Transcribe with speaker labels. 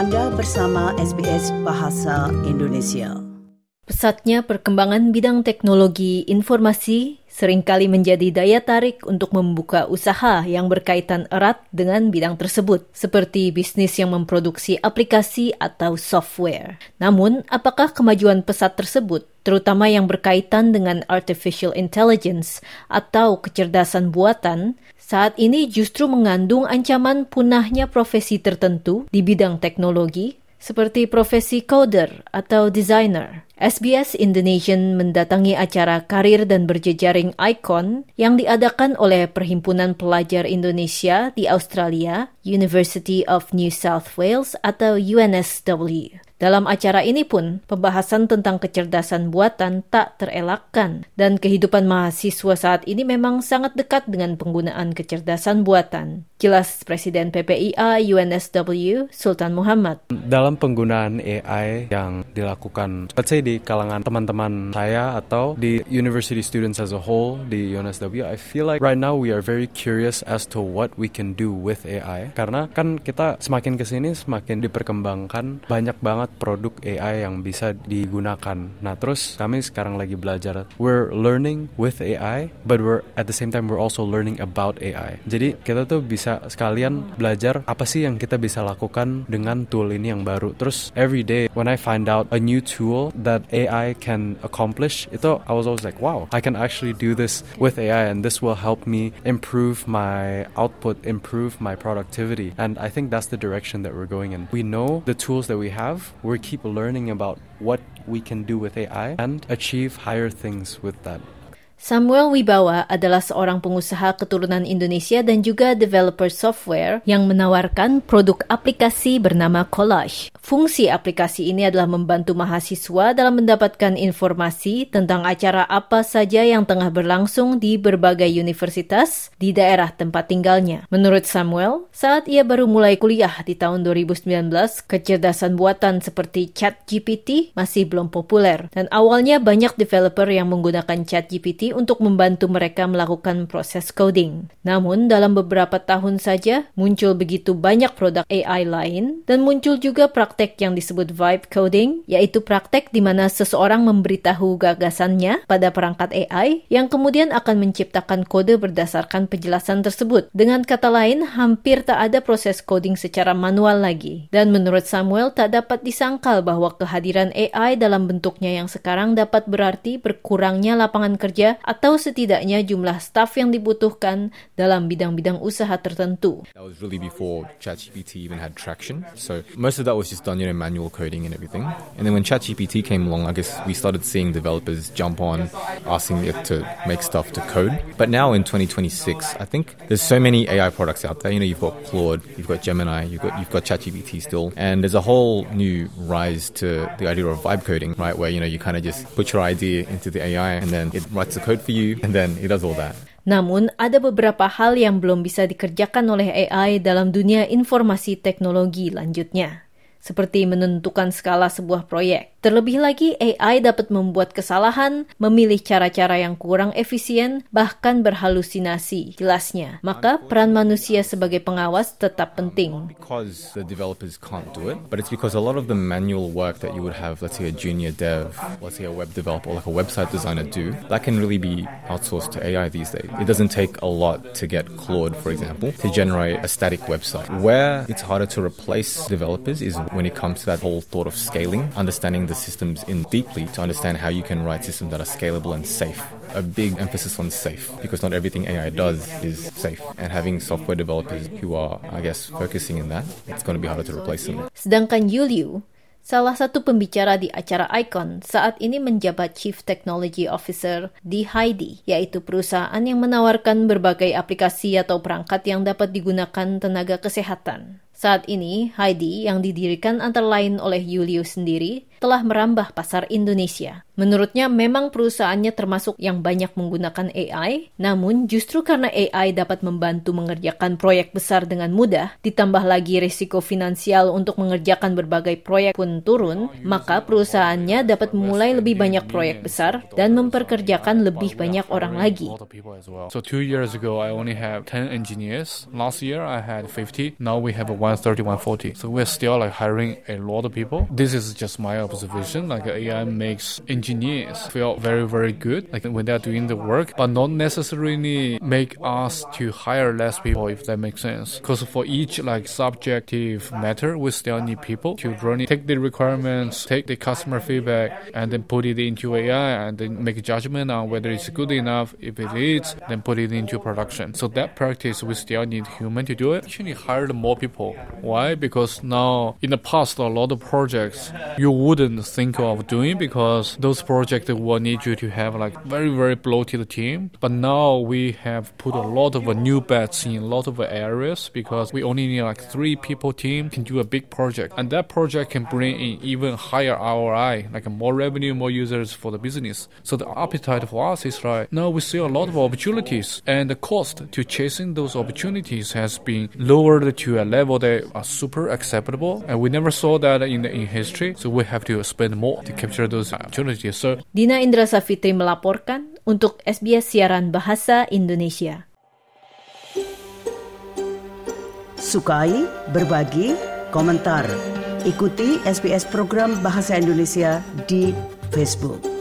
Speaker 1: Anda bersama SBS Bahasa Indonesia.
Speaker 2: Pesatnya perkembangan bidang teknologi informasi seringkali menjadi daya tarik untuk membuka usaha yang berkaitan erat dengan bidang tersebut, seperti bisnis yang memproduksi aplikasi atau software. Namun, apakah kemajuan pesat tersebut, terutama yang berkaitan dengan artificial intelligence atau kecerdasan buatan, saat ini justru mengandung ancaman punahnya profesi tertentu di bidang teknologi, seperti profesi coder atau designer? SBS Indonesian mendatangi acara karir dan berjejaring ICON yang diadakan oleh Perhimpunan Pelajar Indonesia di Australia, University of New South Wales atau UNSW. Dalam acara ini pun, pembahasan tentang kecerdasan buatan tak terelakkan dan kehidupan mahasiswa saat ini memang sangat dekat dengan penggunaan kecerdasan buatan. Jelas Presiden PPIA UNSW, Sultan Muhammad.
Speaker 3: Dalam penggunaan AI yang dilakukan, let's say di kalangan teman-teman saya atau di university students as a whole di UNSW, I feel like right now we are very curious as to what we can do with AI. Karena kan kita semakin kesini semakin diperkembangkan banyak banget produk AI yang bisa digunakan. Nah, terus kami sekarang lagi belajar. We're learning with AI, but at the same time we're also learning about AI. Jadi kita tuh bisa sekalian belajar apa sih yang kita bisa lakukan dengan tool ini yang baru. Terus every day when I find out a new tool that AI can accomplish, itu I was always like, wow, I can actually do this with AI and this will help me improve my output, improve my productivity. And I think that's the direction that we're going in. We know the tools that we have. We keep learning about what we can do with AI and achieve higher things with that.
Speaker 2: Samuel Wibawa adalah seorang pengusaha keturunan Indonesia dan juga developer software yang menawarkan produk aplikasi bernama Collage. Fungsi aplikasi ini adalah membantu mahasiswa dalam mendapatkan informasi tentang acara apa saja yang tengah berlangsung di berbagai universitas di daerah tempat tinggalnya. Menurut Samuel, saat ia baru mulai kuliah di tahun 2019, kecerdasan buatan seperti ChatGPT masih belum populer dan awalnya banyak developer yang menggunakan ChatGPT untuk membantu mereka melakukan proses coding. Namun, dalam beberapa tahun saja, muncul begitu banyak produk AI lain, dan muncul juga praktek yang disebut vibe coding, yaitu praktek di mana seseorang memberitahu gagasannya pada perangkat AI, yang kemudian akan menciptakan kode berdasarkan penjelasan tersebut. Dengan kata lain, hampir tak ada proses coding secara manual lagi. Dan menurut Samuel, tak dapat disangkal bahwa kehadiran AI dalam bentuknya yang sekarang dapat berarti berkurangnya lapangan kerja atau setidaknya jumlah staf yang dibutuhkan dalam bidang-bidang usaha tertentu.
Speaker 4: That was really before ChatGPT even had traction. So most of that was just done, manual coding and everything. And then when ChatGPT came along, I guess we started seeing developers jump on, asking it to make stuff to code. But now in 2026, I think there's so many AI products out there. You've got Claude, you've got Gemini, you've got ChatGPT still. And there's a whole new rise to the idea of vibe coding, right? Where, you kind of just put your idea into the AI and then it writes the code for you, and then it does all that.
Speaker 2: Namun, ada beberapa hal yang belum bisa dikerjakan oleh AI dalam dunia informasi teknologi lanjutnya, seperti menentukan skala sebuah proyek. Terlebih lagi, AI dapat membuat kesalahan, memilih cara-cara yang kurang efisien, bahkan berhalusinasi, jelasnya. Maka, peran manusia sebagai pengawas tetap penting.
Speaker 4: Because the developers can't do it, but it's because a lot of the manual work that you would have, let's say a junior dev, let's say a web developer, like a website designer do, that can really be outsourced to AI these days. It doesn't take a lot to get Claude, for example, to generate a static website. Where it's harder to replace developers is when it comes to that whole thought of scaling, understanding the systems in deeply to understand how you can write systems that are scalable and safe. A big emphasis on safe, because not everything AI does is safe. And having software developers who are, I guess, focusing in that, it's going to be harder to replace them.
Speaker 2: Sedangkan Yuliu, salah satu pembicara di acara ICON, saat ini menjabat Chief Technology Officer di Heidi, yaitu perusahaan yang menawarkan berbagai aplikasi atau perangkat yang dapat digunakan tenaga kesehatan. Saat ini, Heidi yang didirikan antara lain oleh Julius sendiri telah merambah pasar Indonesia. Menurutnya memang perusahaannya termasuk yang banyak menggunakan AI, namun justru karena AI dapat membantu mengerjakan proyek besar dengan mudah, ditambah lagi risiko finansial untuk mengerjakan berbagai proyek pun turun, maka perusahaannya dapat memulai lebih banyak proyek besar dan memperkerjakan lebih banyak orang lagi.
Speaker 5: So 2 years ago, I only have 10 engineers. Last year, I had 50. Now we have 130, 140. So we're still hiring a lot of people. This is just my observation. AI makes engineers feel very, very good when they're doing the work, but not necessarily make us to hire less people, if that makes sense. Because for each subjective matter, we still need people to take the requirements, take the customer feedback, and then put it into AI and then make a judgment on whether it's good enough. If it is, then put it into production. So that practice, we still need human to do it. Actually hired more people. Why? Because now, in the past, a lot of projects you wouldn't think of doing because those projects will need you to have very, very bloated team. But now we have put a lot of new bets in a lot of areas because we only need 3 people team can do a big project. And that project can bring in even higher ROI, more revenue, more users for the business. So the appetite for us is now we see a lot of opportunities, and the cost to chasing those opportunities has been lowered to a level that are super acceptable. And we never saw that in history. So we have to spend more to capture those opportunities. So
Speaker 2: Dina Indra Safitri melaporkan untuk SBS Siaran Bahasa Indonesia.
Speaker 1: Sukai, berbagi, komentar. Ikuti SBS program Bahasa Indonesia di Facebook.